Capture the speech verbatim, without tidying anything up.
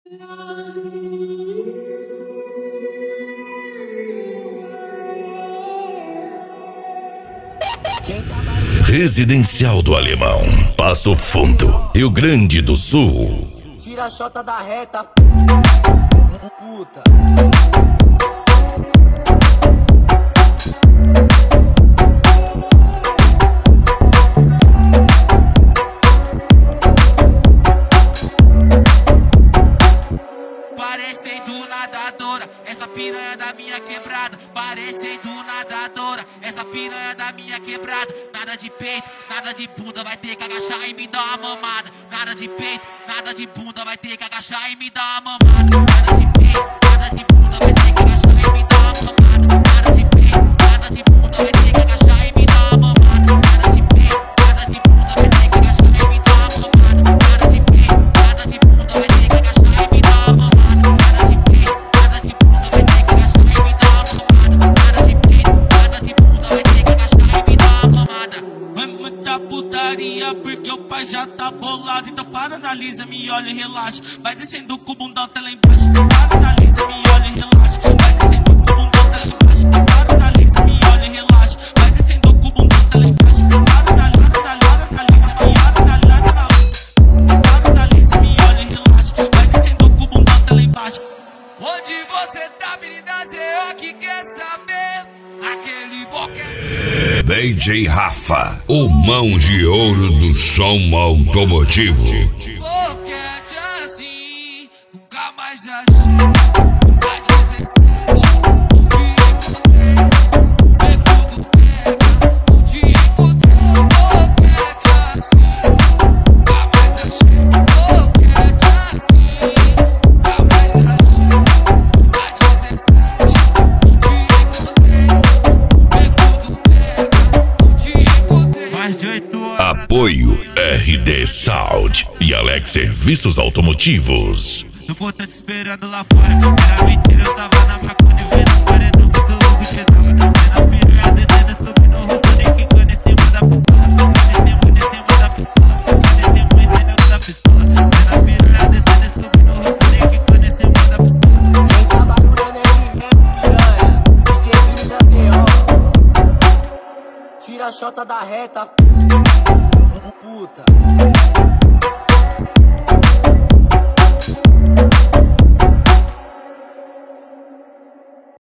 Residencial do Alemão, Passo Fundo, Rio Grande do Sul. Tira a chota da reta, puta. Parecendo nadadora, essa piranha da minha quebrada. Parecendo nadadora, essa piranha da minha quebrada. Nada de peito, nada de bunda, vai ter que agachar e me dar uma mamada. Nada de peito, nada de bunda, vai ter que agachar e me dar uma mamada. Nada de peito, nada de bunda, vai ter que agachar e me dar uma mamada. Nada de peito, nada de bunda, vai ter que agachar e me dar uma mamada. Nada de peito, nada de bunda, vai ter que agachar e me dar uma mamada. Nada de peito, nada de bunda, vai ter que agachar e me dar uma mamada. Putaria, porque o pai já tá bolado. Então para, analisa, me olha e relaxa. Vai descendo com o bundão até lá embaixo. Para, analisa, me olha e relaxa. Vai descendo com o bundão até lá embaixo. Para, analisa, me olha e relaxa. Vai descendo com o bundão até lá embaixo. Para, analisa, analisa, me olha. Para, analisa, me olha e relaxa. Vai descendo com o bundão até lá embaixo. Onde você tá, menina, cê que quer saber? Aquele boquete. D J Rafa, o mão de ouro do som automotivo. Boquete assim, nunca mais achei. A dezessete, onde encontrei, boquete assim, nunca mais achei. Boquete assim, nunca mais achei. A dezessete, Apoio R D Sound e Alex Serviços Automotivos. Eu vou tá te esperando lá fora. Era mentira, eu tava na maconha e vendo os paredão muito louco que tava. Vendo as piranhas descendo, subindo o rosto, nem quicando em cima da pistola. Descendo em cima da pistola. Descendo em cima da pistola. Vendo as piranhas descendo, subindo o rosto, nem quicando em cima da pistola. Quem tá barulhando é ele mesmo, piranha. D J Billy da C O. Tira a chota da reta, puta.